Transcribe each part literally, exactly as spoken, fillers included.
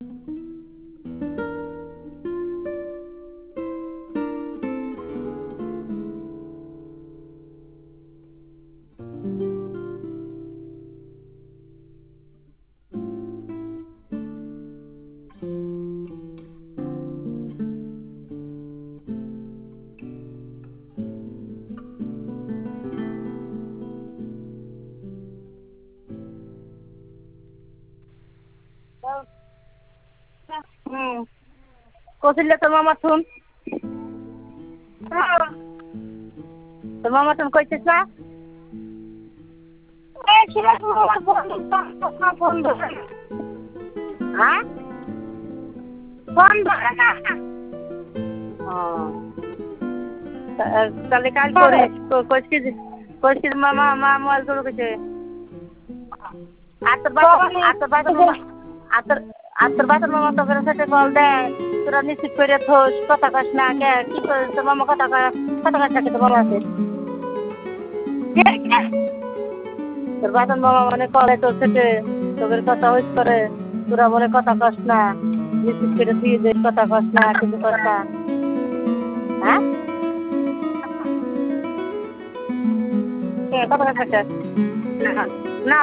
হুম কৌশল্যা তোর মামা শুন তোর মামা শুন কইছিস না ফোন ধরে হ্যাঁ ফোন ধরে না ও তাহলে কাল করিস কইছিস কইছিস মামা মা মোবাইল তোর কাছে আর তোর বাবা আর তোর বাবা আর তোর আর তোর বাবার মামা তোর সাথে কল দেয় তোরা নিশ্চিত করে থোস কথা কাস না কে কি করে তোর মামা কথা কথা কাস থাকে তোর মামা আছে তোর বাবার মামা মানে করে তোর সাথে তোদের কথা হইস করে তোরা বলে কথা কাস না নিশ্চিত করে তুই যে কথা কাস না কিছু কথা হ্যাঁ কথা কাস থাকে না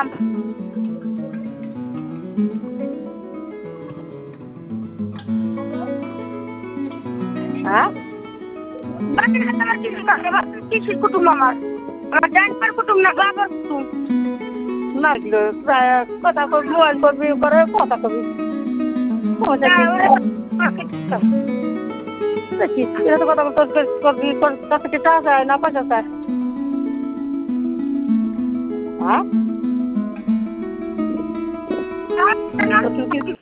হ্যাঁ কিসের কুটুম আমার আমার ডাক্তার কুটুম না বাবার কুটুম না প্রায় কথা কবি মোবাইল করবি করে কথা কবি কথা করবি কাছে চা চায় না পয়সা চায় হ্যাঁ